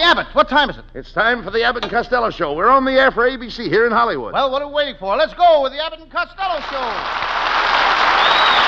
Abbott, what time is it? It's time for the Abbott and Costello Show. We're on the air for ABC here in Hollywood. Well, what are we waiting for? Let's go with the Abbott and Costello Show.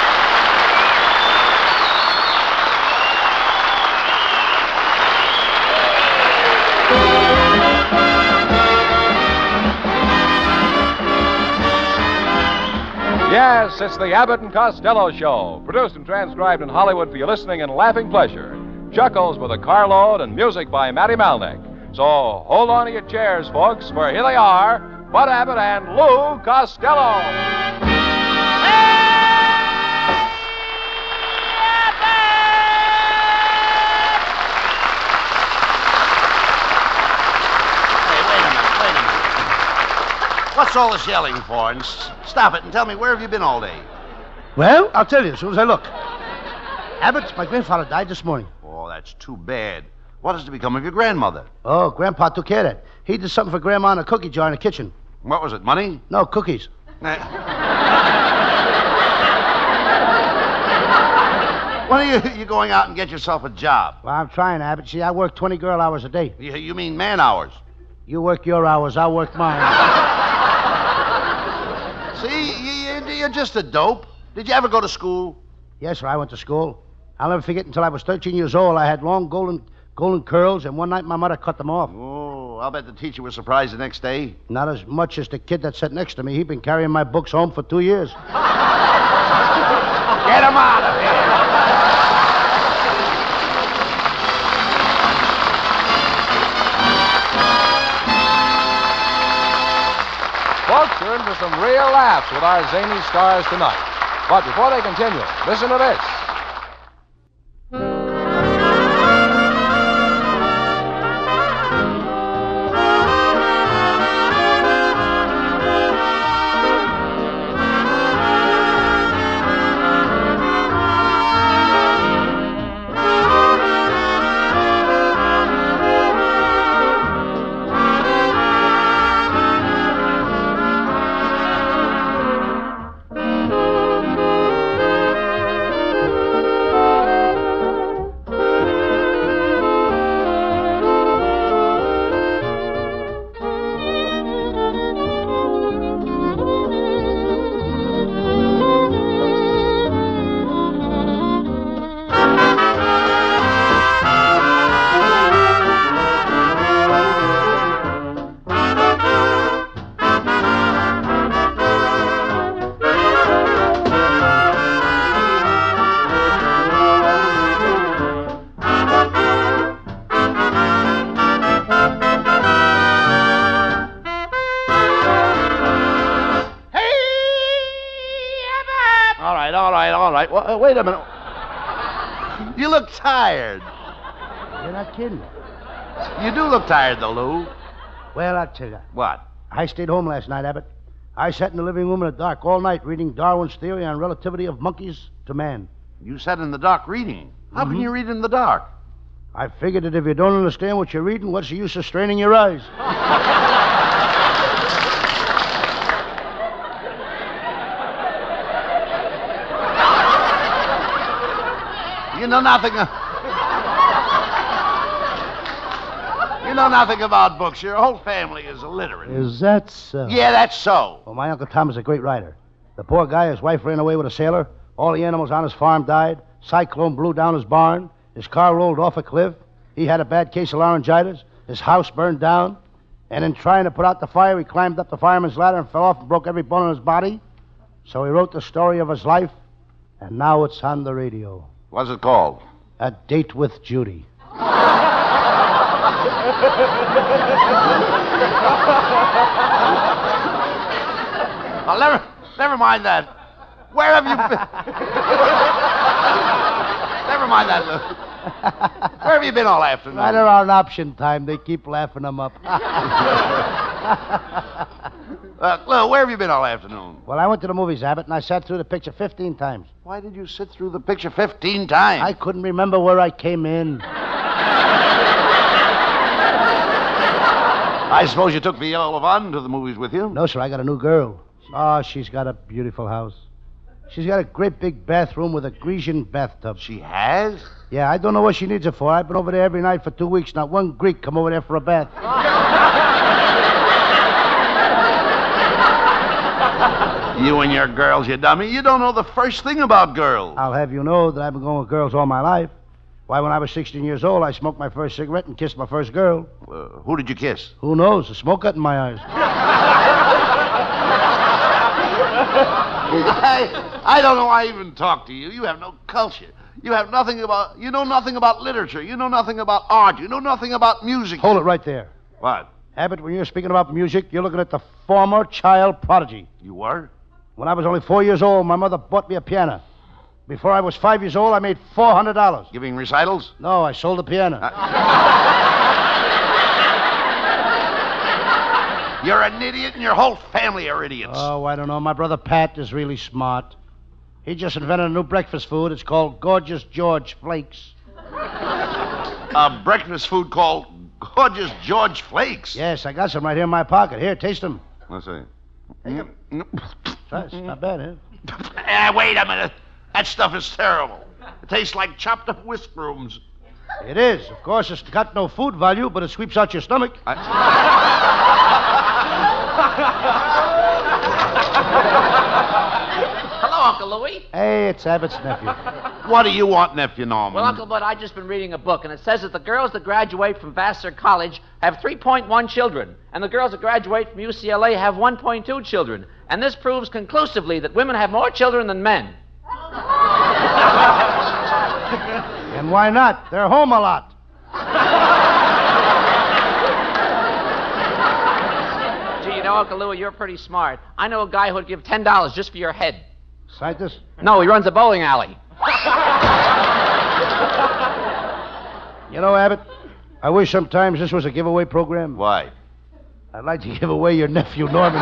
Yes, it's the Abbott and Costello Show, produced and transcribed in Hollywood for your listening and laughing pleasure. Chuckles with a carload and music by Matty Malnick. So hold on to your chairs, folks, for here they are, Bud Abbott and Lou Costello. What's all this yelling for? And stop it and tell me, where have you been all day? Well, I'll tell you as soon as I look. Abbott, my grandfather died this morning. Oh, that's too bad. What is to become of your grandmother? Oh, Grandpa took care of that. He did something for Grandma in a cookie jar in the kitchen. What was it, money? No, cookies. When are you going out and get yourself a job? Well, I'm trying, Abbott. See, I work 20 girl hours a day. You mean man hours? You work your hours, I'll work mine. See, you're just a dope. Did you ever go to school? Yes, sir, I went to school. I'll never forget until I was 13 years old. I had long golden curls, and one night my mother cut them off. Oh, I'll bet the teacher was surprised the next day. Not as much as the kid that sat next to me. He'd been carrying my books home for 2 years. Get him out of here! Folks, you're in for some real laughs with our zany stars tonight. But before they continue, listen to this. All right. Well, wait a minute. You look tired. You're not kidding. You do look tired, though, Lou. Well, I'll tell you. What? I stayed home last night, Abbott. I sat in the living room in the dark all night reading Darwin's theory on relativity of monkeys to man. You sat in the dark reading. How can you read in the dark? I figured that if you don't understand what you're reading, what's the use of straining your eyes? You know nothing. You know nothing about books. Your whole family is illiterate. Is that so? Yeah, that's so. Well, my Uncle Tom is a great writer. The poor guy, his wife ran away with a sailor. All the animals on his farm died. Cyclone blew down his barn. His car rolled off a cliff. He had a bad case of laryngitis. His house burned down. And in trying to put out the fire, he climbed up the fireman's ladder and fell off and broke every bone in his body. So he wrote the story of his life, and now it's on the radio. What's it called? A Date with Judy. Well, never mind that. Where have you been? Never mind that, Lou. Where have you been all afternoon? Right around option time, they keep laughing them up. Lou, where have you been all afternoon? Well, I went to the movies, Abbott, and I sat through the picture 15 times. Why did you sit through the picture 15 times? I couldn't remember where I came in. I suppose you took Viola Yvonne to the movies with you? No, sir, I got a new girl. Oh, she's got a beautiful house. She's got a great big bathroom with a Grecian bathtub. She has? Yeah, I don't know what she needs it for. I've been over there every night for 2 weeks. Not one Greek come over there for a bath. You and your girls, you dummy. You don't know the first thing about girls. I'll have you know that I've been going with girls all my life. Why, when I was 16 years old, I smoked my first cigarette and kissed my first girl. Who did you kiss? Who knows? The smoke got in my eyes. I don't know why I even talk to you. You have no culture. You know nothing about literature. You know nothing about art. You know nothing about music. Hold it right there. What? Abbott, when you're speaking about music, you're looking at the former child prodigy. You were? When I was only 4 years old, my mother bought me a piano. Before I was 5 years old, I made $400. Giving recitals? No, I sold the piano. You're an idiot, and your whole family are idiots. Oh, I don't know. My brother Pat is really smart. He just invented a new breakfast food. It's called Gorgeous George Flakes. A breakfast food called Gorgeous George Flakes? Yes, I got some right here in my pocket. Here, taste them. Let's see. It's not bad, huh? Wait a minute. That stuff is terrible. It tastes like chopped up whisk brooms. It is. Of course, it's got no food value, but it sweeps out your stomach. Hello, Uncle Louie. Hey, it's Abbott's nephew. What do you want, Nephew Norman? Well, Uncle Bud, I've just been reading a book, and it says that the girls that graduate from Vassar College have 3.1 children, and the girls that graduate from UCLA have 1.2 children. And this proves conclusively that women have more children than men. And why not? They're home a lot. Gee, you know, Uncle Louie, you're pretty smart. I know a guy who'd give $10 just for your head. Scientist? No, he runs a bowling alley. You know, Abbott, I wish sometimes this was a giveaway program. Why? I'd like to give away your nephew, Norman.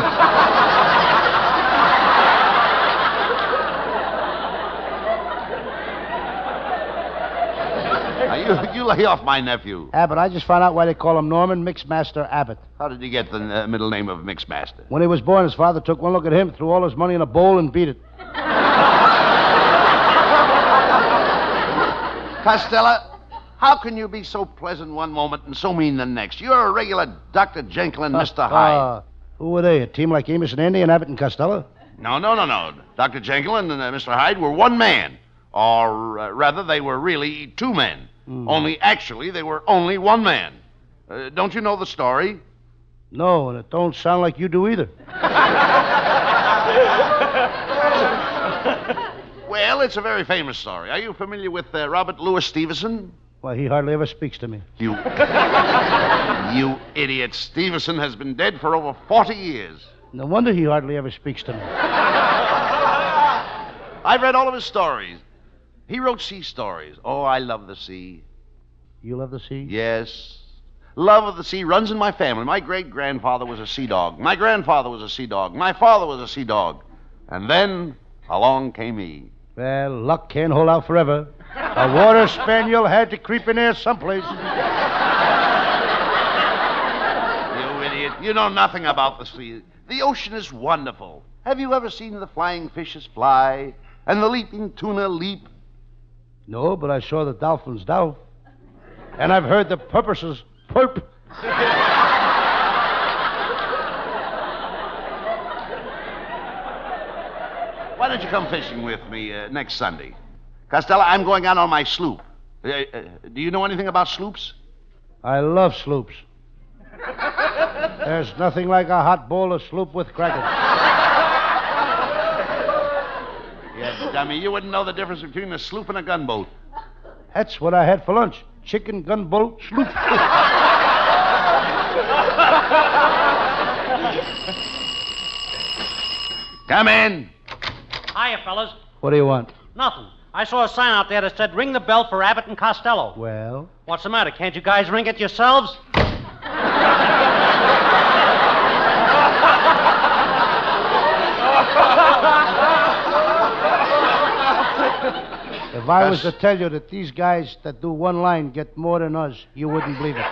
Now, you lay off my nephew. Abbott, I just found out why they call him Norman Mixmaster Abbott. How did he get the middle name of Mixmaster? When he was born, his father took one look at him, threw all his money in a bowl, and beat it. Costello, how can you be so pleasant one moment and so mean the next? You're a regular Dr. Jekyll and Mr. Hyde. Who were they? A team like Amos and Andy and Abbott and Costello? No. Dr. Jekyll and Mr. Hyde were one man. Or rather, they were really two men. Only actually, they were only one man. Don't you know the story? No, and it don't sound like you do either. Well, it's a very famous story. Are you familiar with Robert Louis Stevenson? Why, he hardly ever speaks to me. You idiot. Stevenson has been dead for over 40 years. No wonder he hardly ever speaks to me. I've read all of his stories. He wrote sea stories. Oh, I love the sea. You love the sea? Yes. Love of the sea runs in my family. My great-grandfather was a sea dog. My grandfather was a sea dog. My father was a sea dog. And then along came he. Well, luck can't hold out forever. A water spaniel had to creep in there someplace. You idiot. You know nothing about the sea. The ocean is wonderful. Have you ever seen the flying fishes fly and the leaping tuna leap? No, but I saw the dolphins dolph. And I've heard the porpoises purp. Why don't you come fishing with me next Sunday? Costello, I'm going out on my sloop. Do you know anything about sloops? I love sloops. There's nothing like a hot bowl of sloop with crackers. Yeah, dummy, you wouldn't know the difference between a sloop and a gunboat. That's what I had for lunch. Chicken gunboat sloop. Come in. Hiya, fellas. What do you want? Nothing. I saw a sign out there that said, ring the bell for Abbott and Costello. Well? What's the matter? Can't you guys ring it yourselves? If I was to tell you that these guys that do one line get more than us, you wouldn't believe it.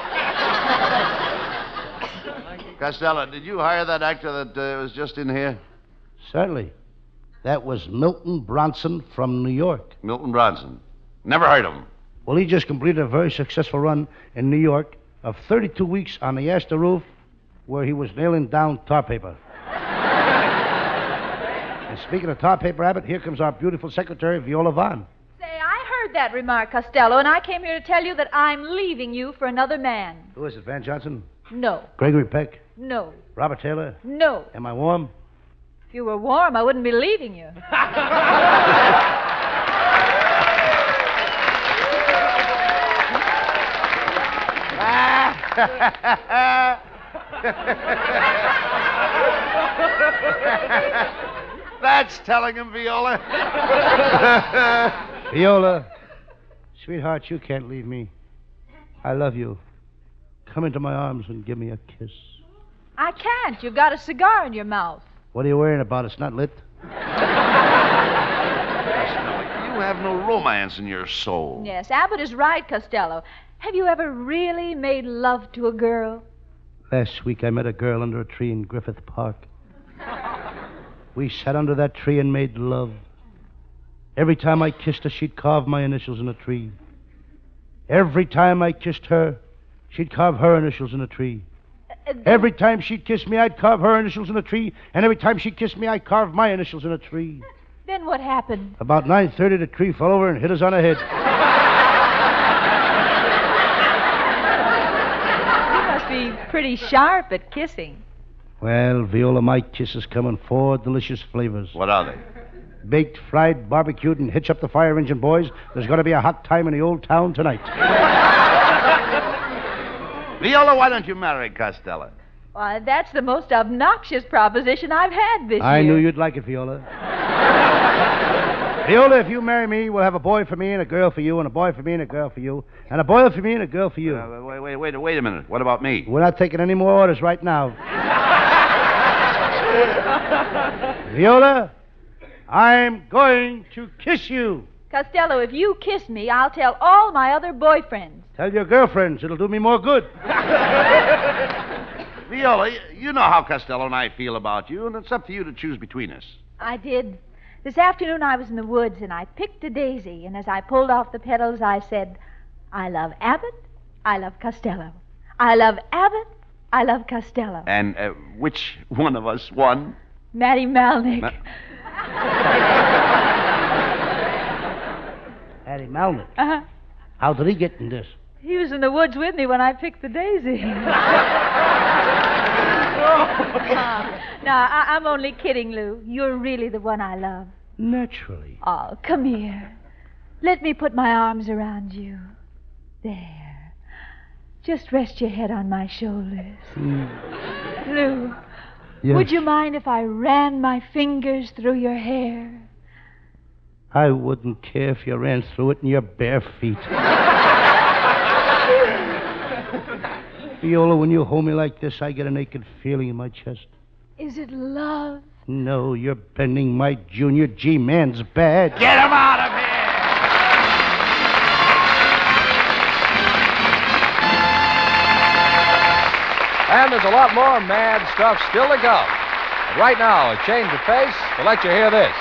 Costello, did you hire that actor that was just in here? Certainly. That was Milton Bronson from New York. Milton Bronson. Never heard of him. Well, he just completed a very successful run in New York of 32 weeks on the Astor roof where he was nailing down tar paper. And speaking of tar paper, Abbott, here comes our beautiful secretary, Viola Vaughn. Say, I heard that remark, Costello, and I came here to tell you that I'm leaving you for another man. Who is it, Van Johnson? No. Gregory Peck? No. Robert Taylor? No. Am I warm? If you were warm, I wouldn't be leaving you. That's telling him, Viola. Viola, sweetheart, you can't leave me. I love you. Come into my arms and give me a kiss. I can't. You've got a cigar in your mouth. What are you worrying about? It's not lit. You have no romance in your soul. Yes, Abbott is right, Costello. Have you ever really made love to a girl? Last week I met a girl under a tree in Griffith Park. We sat under that tree and made love. Every time I kissed her, she'd carve my initials in a tree. Every time I kissed her, she'd carve her initials in a tree. Every time she'd kiss me, I'd carve her initials in a tree. And every time she kissed me, I'd carve my initials in a tree. Then what happened? About 9:30, the tree fell over and hit us on the head. You must be pretty sharp at kissing. Well, Viola, my kisses come in 4 delicious flavors. What are they? Baked, fried, barbecued, and hitch up the fire engine, boys. There's going to be a hot time in the old town tonight. Viola, why don't you marry Costello? Why, that's the most obnoxious proposition I've had this year. I knew you'd like it, Viola. Viola, if you marry me, we'll have a boy for me and a girl for you, and a boy for me and a girl for you, and a boy for me and a girl for you. Wait a minute. What about me? We're not taking any more orders right now. Viola, I'm going to kiss you. Costello, if you kiss me, I'll tell all my other boyfriends. Tell your girlfriends. It'll do me more good. Viola, you know how Costello and I feel about you, and it's up to you to choose between us. I did. This afternoon I was in the woods and I picked a daisy, and as I pulled off the petals, I said, I love Abbott, I love Costello. I love Abbott, I love Costello. And which one of us won? Matty Malnick. Matty Malnick. Uh-huh. How did he get in this? He was in the woods with me when I picked the daisy. No, I'm only kidding, Lou. You're really the one I love. Naturally. Oh, come here. Let me put my arms around you. There. Just rest your head on my shoulders. Lou, Yes. would you mind if I ran my fingers through your hair? I wouldn't care if you ran through it in your bare feet. Viola, when you hold me like this, I get a naked feeling in my chest. Is it love? No, you're bending my Junior G man's bad. Get him out of here! And there's a lot more mad stuff still to come. But right now, a change of pace to let you hear this.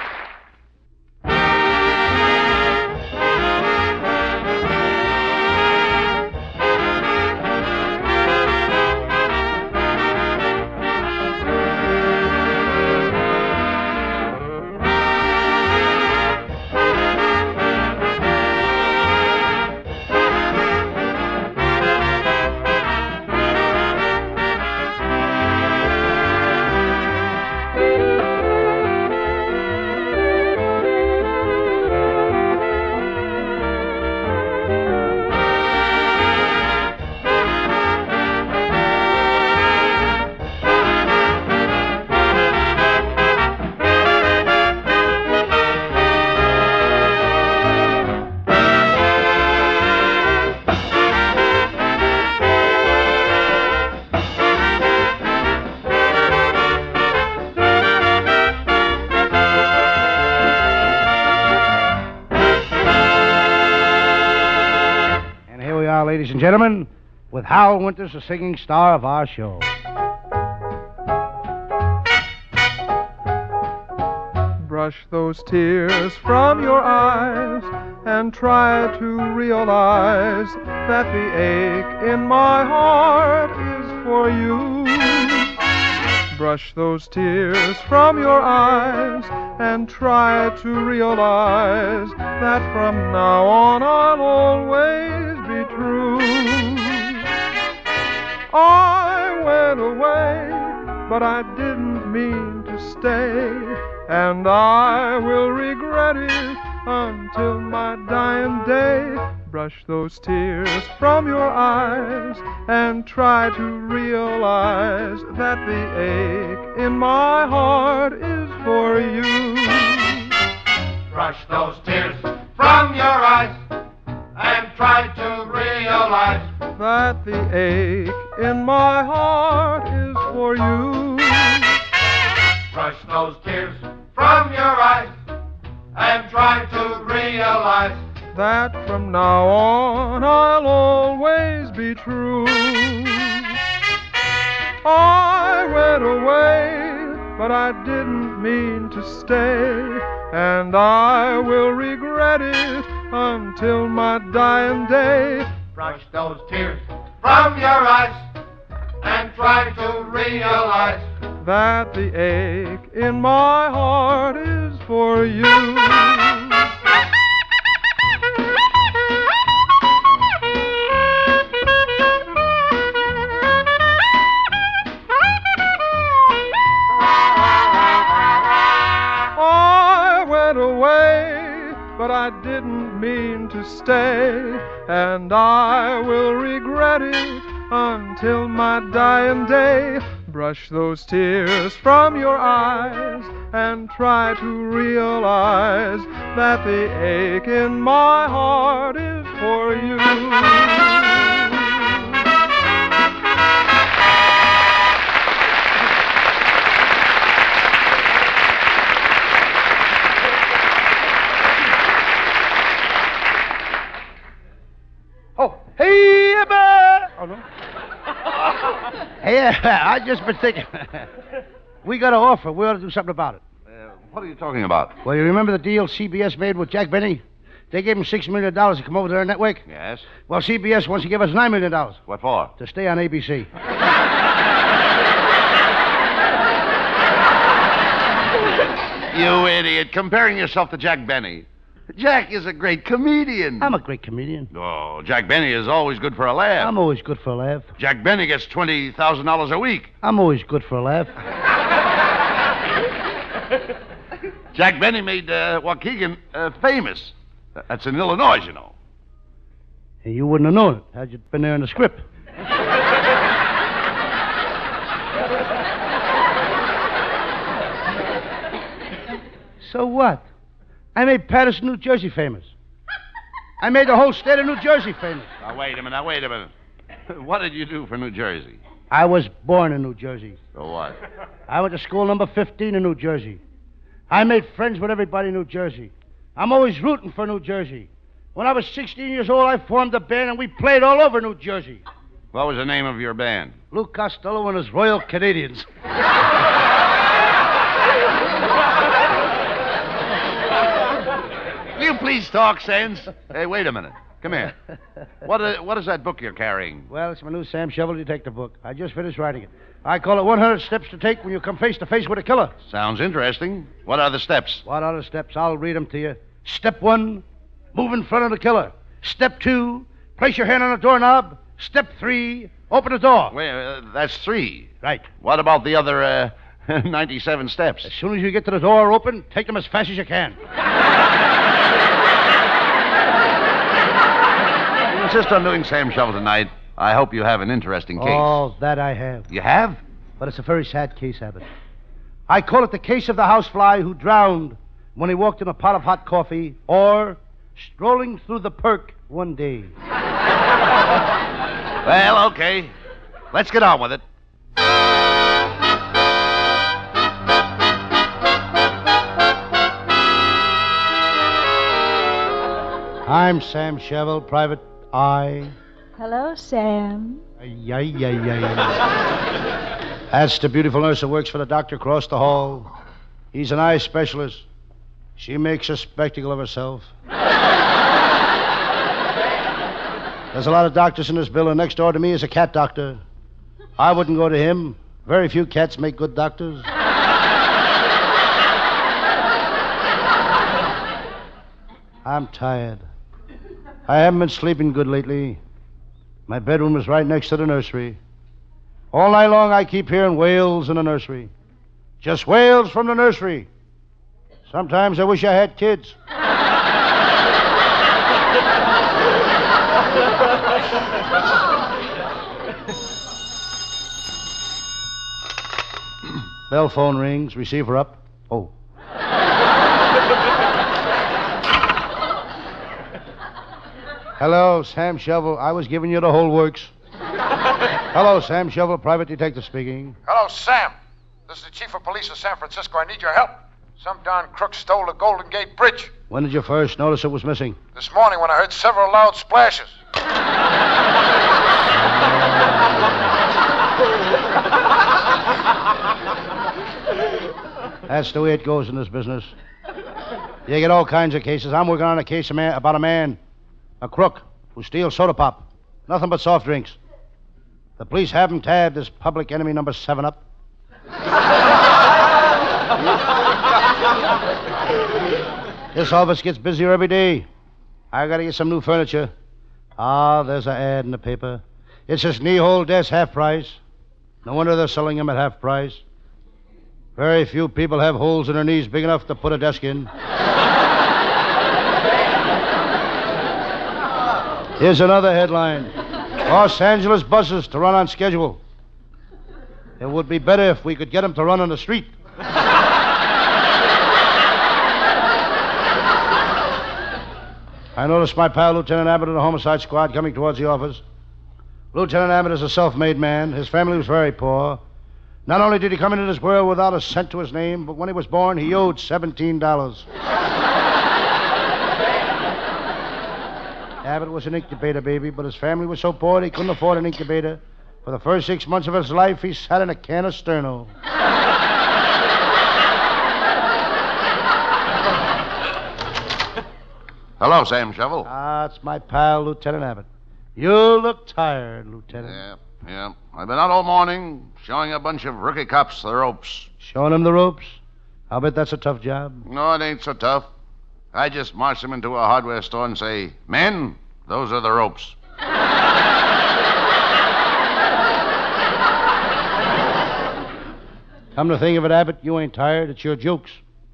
Ladies and gentlemen, with Hal Winters, the singing star of our show. Brush those tears from your eyes and try to realize that the ache in my heart is for you. Brush those tears from your eyes and try to realize that from now on I'll always be true. I went away, but I didn't mean to stay, and I will regret it until my dying day. Brush those tears from your eyes and try to realize that the ache in my heart is for you. Brush those tears from your eyes and try to realize that the ache in my heart is for you. Brush those tears from your eyes and try to realize that from now on I'll always be true. I went away, but I didn't mean to stay, and I will regret it until my dying day. Brush those tears from your eyes and try to realize that the ache in my heart is for you. I went away, but I didn't mean to stay, and I will regret it until my dying day. Brush those tears from your eyes and try to realize that the ache in my heart is for you. Oh, hey, oh, no. Hey, I just been thinking. We got an offer. We ought to do something about it. What are you talking about? Well, you remember the deal CBS made with Jack Benny? They gave him $6 million to come over to their network. Yes. Well, CBS wants to give us $9 million. What for? To stay on ABC. You idiot. Comparing yourself to Jack Benny. Jack is a great comedian. I'm a great comedian. Oh, Jack Benny is always good for a laugh. I'm always good for a laugh. Jack Benny gets $20,000 a week. I'm always good for a laugh. Jack Benny made Waukegan famous. That's in Illinois, you know. And you wouldn't have known it had you been there in the script. So what? I made Patterson, New Jersey famous. I made the whole state of New Jersey famous. Now, wait a minute. What did you do for New Jersey? I was born in New Jersey. So what? I went to school number 15 in New Jersey. I made friends with everybody in New Jersey. I'm always rooting for New Jersey. When I was 16 years old, I formed a band, and we played all over New Jersey. What was the name of your band? Lou Costello and his Royal Canadians. Will you please talk sense? Hey, wait a minute. Come here. What is that book you're carrying? Well, it's my new Sam Shovel detective book. I just finished writing it. I call it 100 Steps to Take When You Come Face to Face with a Killer. Sounds interesting. What are the steps? What are the steps? I'll read them to you. Step 1, move in front of the killer. Step 2, place your hand on the doorknob. Step 3, open the door. Well, that's 3. Right. What about the other 97 steps? As soon as you get to the door open, take them as fast as you can. You insist on doing Sam Shovel tonight. I hope you have an interesting case. Oh, that I have. You have? But it's a very sad case, Abbott. I call it the case of the housefly who drowned when he walked in a pot of hot coffee or strolling through the Perk one day. Well, okay. Let's get on with it. I'm Sam Shovel, Private Eye. Hello, Sam. Ay. That's the beautiful nurse that works for the doctor across the hall. He's an eye specialist. She makes a spectacle of herself. There's a lot of doctors in this building. Next door to me is a cat doctor. I wouldn't go to him. Very few cats make good doctors. I'm tired. I haven't been sleeping good lately. My bedroom is right next to the nursery. All night long I keep hearing wails in the nursery. Just wails from the nursery. Sometimes I wish I had kids. Bell phone rings. Receiver up. Oh. Hello, Sam Shovel. I was giving you the whole works. Hello, Sam Shovel, private detective speaking. Hello, Sam. This is the chief of police of San Francisco. I need your help. Some darn crook stole the Golden Gate Bridge. When did you first notice it was missing? This morning when I heard several loud splashes. That's the way it goes in this business. You get all kinds of cases. I'm working on a case about a man, a crook, who steals soda pop. Nothing but soft drinks. The police have him tabbed as public enemy number 7 up. This office gets busier every day. I gotta get some new furniture. Ah, there's an ad in the paper. It says knee-hole desk half price. No wonder they're selling them at half price. Very few people have holes in their knees big enough to put a desk in. Here's another headline. Los Angeles buses to run on schedule. It would be better if we could get them to run on the street. I noticed my pal, Lieutenant Abbott, of the homicide squad coming towards the office. Lieutenant Abbott is a self-made man. His family was very poor. Not only did he come into this world without a cent to his name, but when he was born, he owed $17. Abbott was an incubator baby, but his family was so poor he couldn't afford an incubator. For the first 6 months of his life, he sat in a can of Sterno. Hello, Sam Shovel. Ah, it's my pal, Lieutenant Abbott. You look tired, Lieutenant. Yeah. I've been out all morning showing a bunch of rookie cops the ropes. Showing them the ropes? I'll bet that's a tough job. No, it ain't so tough. I just march them into a hardware store and say, men, those are the ropes. Come to think of it, Abbott, you ain't tired. It's your jokes.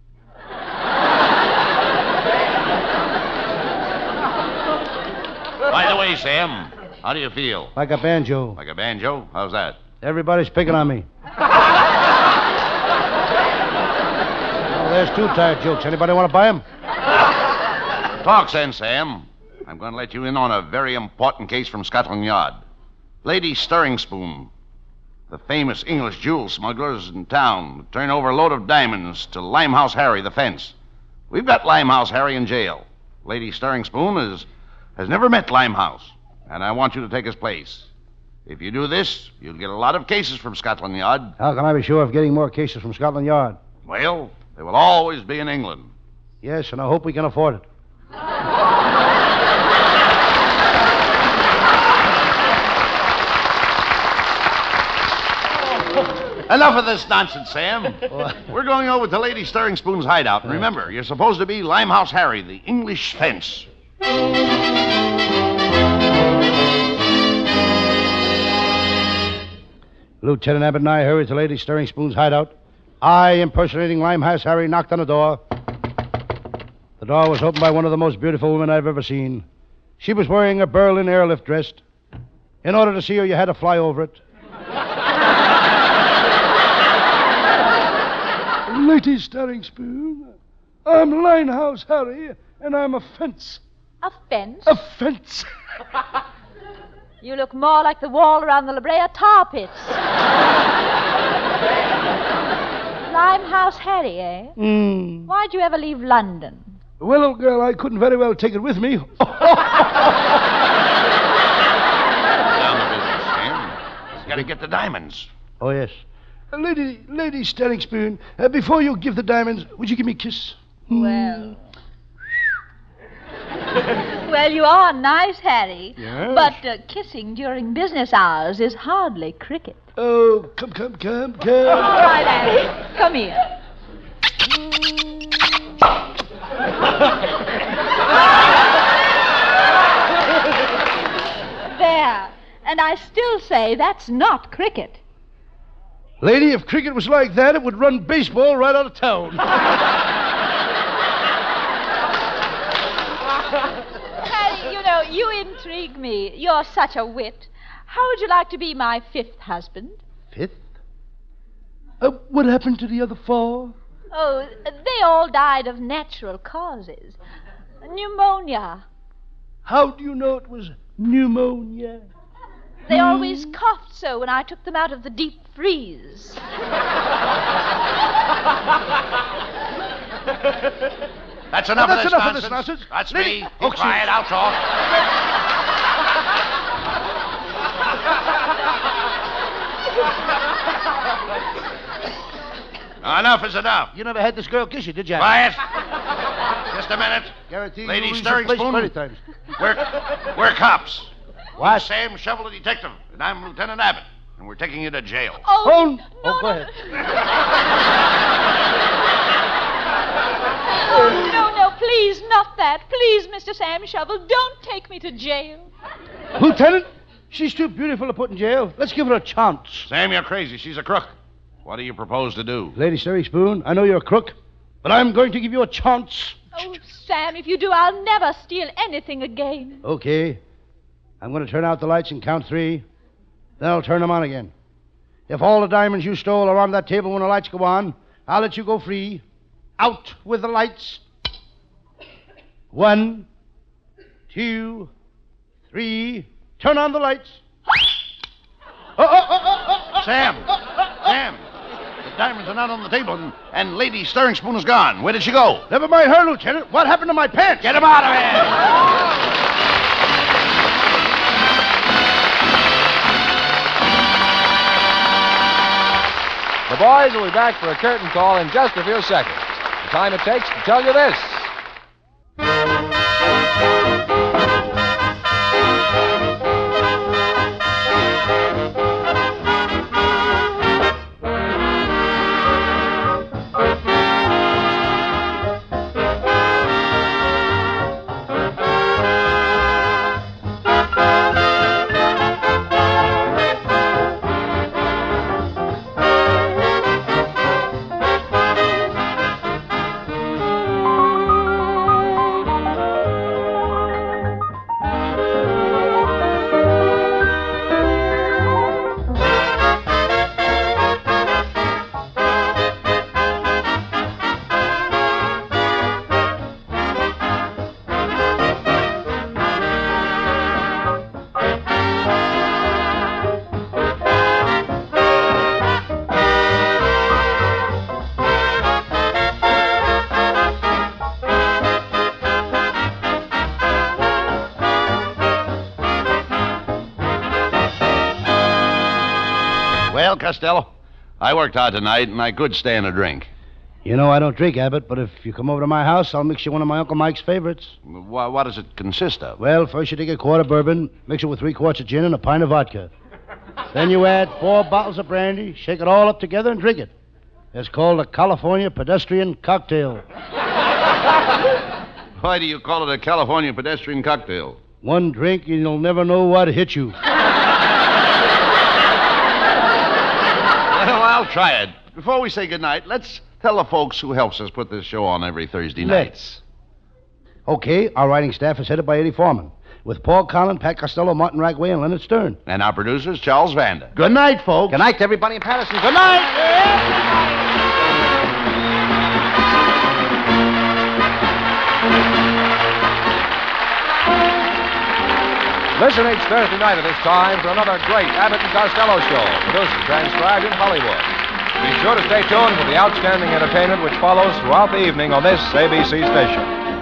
By the way, Sam, how do you feel? Like a banjo. Like a banjo? How's that? Everybody's picking on me. Oh, there's 2 tired jokes. Anybody want to buy them? Talk sense, Sam. I'm going to let you in on a very important case from Scotland Yard. Lady Stirringspoon, the famous English jewel smugglers in town, turn over a load of diamonds to Limehouse Harry, the fence. We've got Limehouse Harry in jail. Lady Stirringspoon has never met Limehouse, and I want you to take his place. If you do this, you'll get a lot of cases from Scotland Yard. How can I be sure of getting more cases from Scotland Yard? Well, they will always be in England. Yes, and I hope we can afford it. Enough of this nonsense, Sam. We're going over to Lady Stirringspoon's hideout. And remember, you're supposed to be Limehouse Harry, the English fence. Lieutenant Abbott and I hurried to Lady Stirringspoon's hideout. I, impersonating Limehouse Harry, knocked on the door. The door was opened by one of the most beautiful women I've ever seen. She was wearing a Berlin airlift dress. In order to see her, you had to fly over it. Lady Stirringspoon, I'm Limehouse Harry, and I'm a fence. A fence? A fence. You look more like the wall around the La Brea tar pits. Limehouse Harry, eh? Why'd you ever leave London? Well, old girl, I couldn't very well take it with me. Down the business, Sam. He's got to get the diamonds. Oh, yes. Lady Stirringspoon, before you give the diamonds, would you give me a kiss? Well. Well, you are nice, Harry. Yes? But kissing during business hours is hardly cricket. Oh, come. All right, Harry. Come here. There. And I still say that's not cricket. Lady, if cricket was like that, it would run baseball right out of town. Harry, you intrigue me. You're such a wit. How would you like to be my fifth husband? Fifth? What happened to the other four? Oh, they all died of natural causes. Pneumonia. How do you know it was pneumonia? They always coughed so when I took them out of the deep freeze. That's enough of That's this enough of nonsense. this nonsense. That's Lady- me. Oh, Keep quiet. I'll talk. Enough is enough. You never had this girl kiss you, did you? Quiet. Just a minute. Guarantee Lady you lose Stirring your place Spoon. 20 times. We're cops. What? I'm Sam Shovel, the detective, and I'm Lieutenant Abbott, and we're taking you to jail. Oh, Go ahead. No, please, not that. Please, Mr. Sam Shovel, don't take me to jail. Lieutenant, she's too beautiful to put in jail. Let's give her a chance. Sam, you're crazy. She's a crook. What do you propose to do? Lady Stirring Spoon, I know you're a crook, but I'm going to give you a chance. Oh, Sam, if you do, I'll never steal anything again. Okay. I'm going to turn out the lights and count 3. Then I'll turn them on again. If all the diamonds you stole are on that table when the lights go on, I'll let you go free. Out with the lights. 1, 2, 3. Turn on the lights. Sam! Sam! The diamonds are not on the table, and Lady Stirring Spoon is gone. Where did she go? Never mind her, Lieutenant. What happened to my pants? Get him out of here! The boys will be back for a curtain call in just a few seconds. The time it takes to tell you this. Well, Costello, I worked hard tonight, and I could stand a drink. You know I don't drink, Abbott, but if you come over to my house, I'll mix you one of my Uncle Mike's favorites. What does it consist of? Well, first you take a quart of bourbon, mix it with 3 quarts of gin and a pint of vodka. Then you add 4 bottles of brandy, shake it all up together and drink it. It's called a California Pedestrian Cocktail. Why do you call it a California pedestrian cocktail? One drink and you'll never know what hit you. Well, I'll try it. Before we say goodnight, let's tell the folks who helps us put this show on every Thursday night. Let's. Okay, our writing staff is headed by Eddie Foreman, with Paul Collin, Pat Costello, Martin Ragway, and Leonard Stern. And our producer's Charles Vanda. Good night, folks. Good night to everybody in Patterson. Good night. Listen each Thursday night at this time for another great Abbott and Costello show, produced and transcribed in Hollywood. Be sure to stay tuned for the outstanding entertainment which follows throughout the evening on this ABC station.